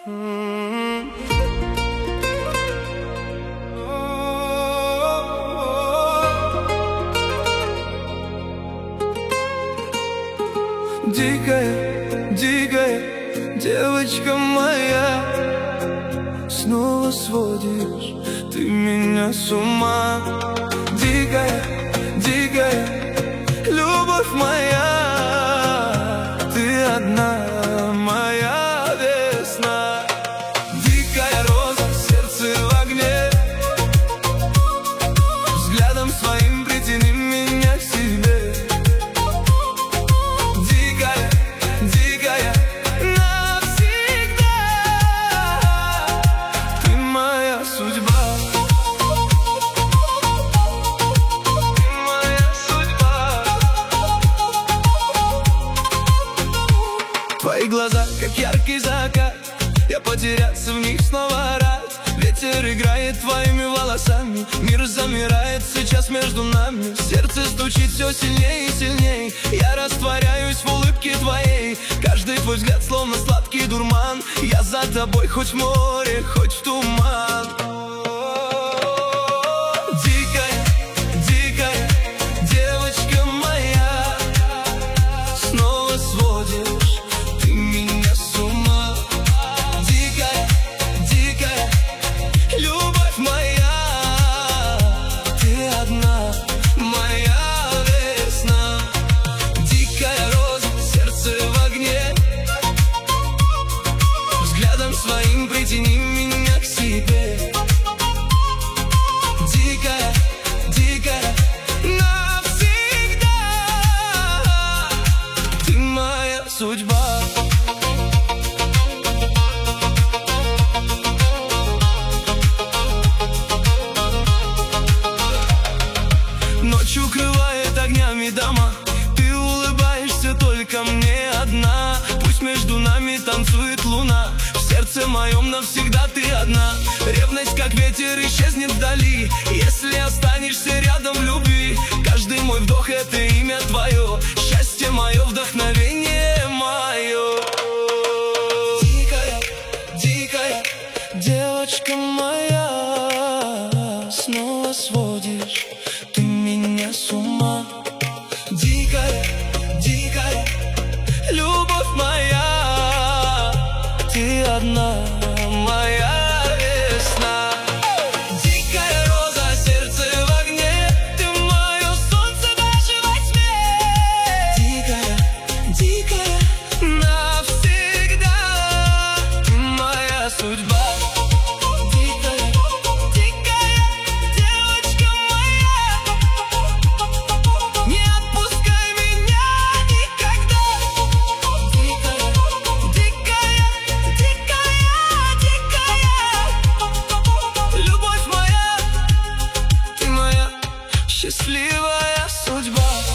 Дикая, дикая девочка моя, снова сводишь ты меня с ума. Дикая, дикая любовь моя, ты одна моя весна. Дикая роза, сердце в огне, взглядом своим притяни меня к себе. Дикая, дикая навсегда, ты моя судьба. Твои глаза, как яркий закат, я потеряться в них снова рад. Ветер играет твоими волосами, мир замирает сейчас между нами. Сердце стучит все сильнее и сильнее, я растворяюсь в улыбке твоей. Каждый твой взгляд словно сладкий дурман, я за тобой хоть в море, хоть в туман. Дикая, дикая девочка моя, снова сводишь ты меня с ума. Дикая, дикая любовь моя, ты одна моя весна. Дикая роза, сердце в огне, взглядом своим притяни меня к себе. Дикая, дикая навсегда, ты моя судьба. Ночь укрывает огнями дома, ты улыбаешься только мне одна. Пусть между нами танцует луна, в сердце моем навсегда ты одна. Ревность, как ветер, исчезнет вдали, если останешься рядом в любви. Каждый мой вдох — это имя твое, счастье мое, вдохновение мое. Дикая, дикая девочка моя, снова сводишь ты меня с ума. Дикая, дикая любовь моя, ты одна моя весна. Дикая роза, сердце в огне, ты мое солнце даже во тьме. Дикая, дикая навсегда, ты моя судьба. Дикая, дикая девочка моя, не отпускай меня никогда. Дикая, дикая, дикая, дикая любовь моя, ты моя счастливая судьба.